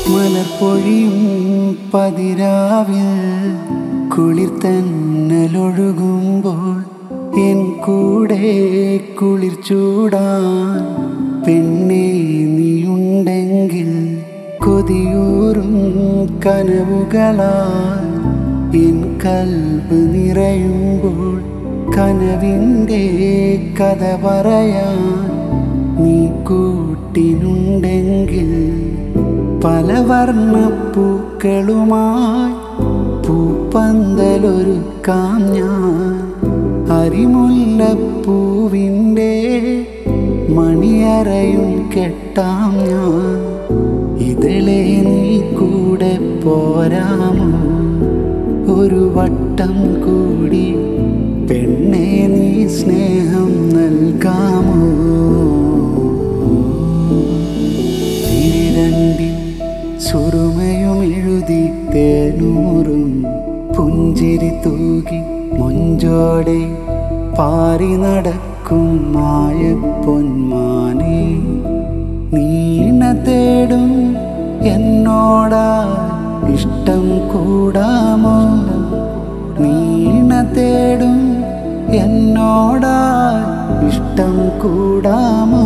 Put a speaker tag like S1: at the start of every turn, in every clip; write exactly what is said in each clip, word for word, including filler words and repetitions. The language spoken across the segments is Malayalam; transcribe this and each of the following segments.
S1: മലർപ്പൊഴിയും പതിരാവിൽ കുളിർത്തന്നലൊഴുകുമ്പോൾ എൻ കൂടെ കുളിർ ചൂടാൻ പെണ്ണേ നീയുണ്ടെങ്കിൽ കൊതിയൂറും കനവുകളാൽ എൻ കൽബ് നിറയുമ്പോൾ കനവിൻ്റെ കഥ പറയാൻ നീ കൂട്ടിനുണ്ടെങ്കിൽ പല വർണ്ണപ്പൂക്കളുമായി പൂപ്പന്തലൊരുക്കാം ഞാൻ അരിമുല്ലപ്പൂവിൻ്റെ മണിയറയും കെട്ടാം ഞാൻ ഇതിലെ നീ കൂടെ പോരാമോ ഒരു വട്ടം കൂടി പെണ്ണേ നീ സ്നേഹം നൽകാമോ തിരിരണ്ടി സുറുമയും എഴുതി തേനൂറും പുഞ്ചിരി തൂകി മൊഞ്ചോടെ പാറി നടക്കും മായ പൊന്മാനെ നീണ തേടും എന്നോടാ ഇഷ്ടം കൂടാമോ നീണ തേടും എന്നോടാ ഇഷ്ടം കൂടാമോ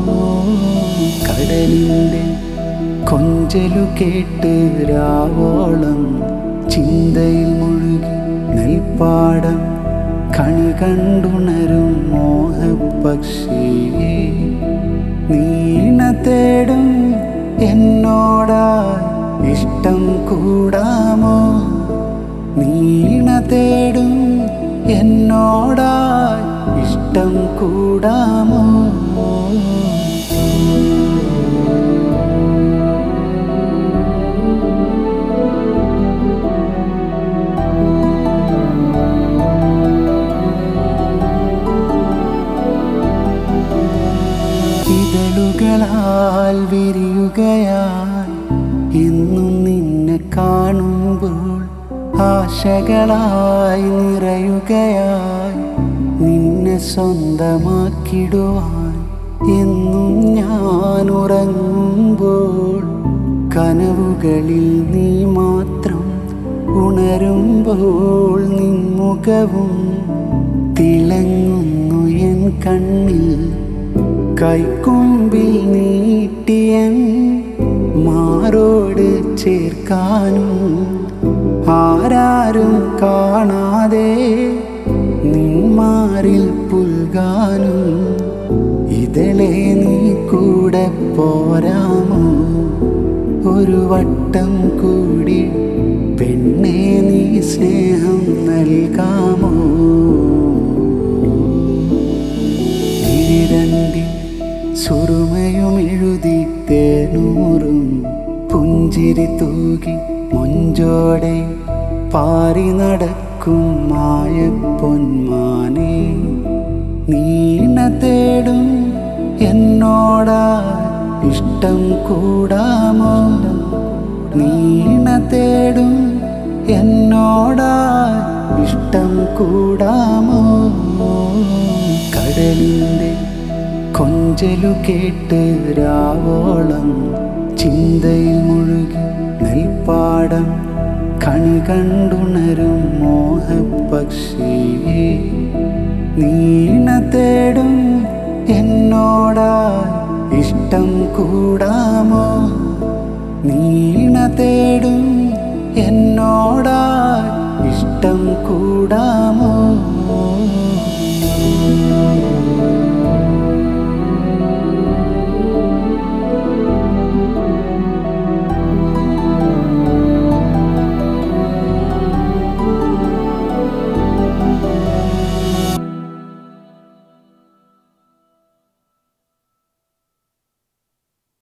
S1: കടലിൻ്റെ കൊഞ്ചലു കേട്ട് രാവോളം ചിന്തയിൽ മുഴുകി നെൽപ്പാടം കണി കണ്ടുണരും മോഹപക്ഷിയെ നീണ തേടും എന്നോടാ ഇഷ്ടം കൂടാമോ നീണ തേടും എന്നോടാ ഇഷ്ടം കൂടാമോ ഇതളുകളാൽ വിരിയുകയാൽ എന്നും നിന്നെ കാണുമ്പോൾ ആശകളായി നിറയുകയായി നിന്നെ സ്വന്തമാക്കിടുവാൻ എന്നും ഞാൻ ഉറങ്ങുമ്പോൾ കനവുകളിൽ നീ മാത്രം ഉണരുമ്പോൾ നിൻമുഖവും തിളങ്ങുന്നു എൻ കണ്ണിൽ കൈക്കൊമ്പിൽ നീട്ടിയൻ മാറോട് ചേർക്കാനും ആരാരും കാണാതെ നിന്മാരിൽ പുൽകാനും ഇതിലെ നീ കൂടെ പോരാമോ ഒരു വട്ടം കൂടി പെണ്ണേ നീ സ്നേഹം നൽകാമോ തിരിരണ്ടി സുറുമയും എഴുതി തേനൂറും പുഞ്ചിരി തൂകി മൊഞ്ചോടെ പാറി നടക്കും മായ പൊന്മാനെ നീണ തേടും എന്നോടാ ഇഷ്ടം കൂടാമോ നീണ തേടും എന്നോടാ ഇഷ്ടം കൂടാമോ കടലിൻ്റെ കൊഞ്ചലു കേട്ട് രാവോളം ചിന്തയിൽ മുഴുകി നെൽപ്പാടം കണി കണ്ടുണരും മോഹപക്ഷിയെ നീണ തേടും എന്നോടാ ഇഷ്ടം കൂടാമോ നീണ തേടും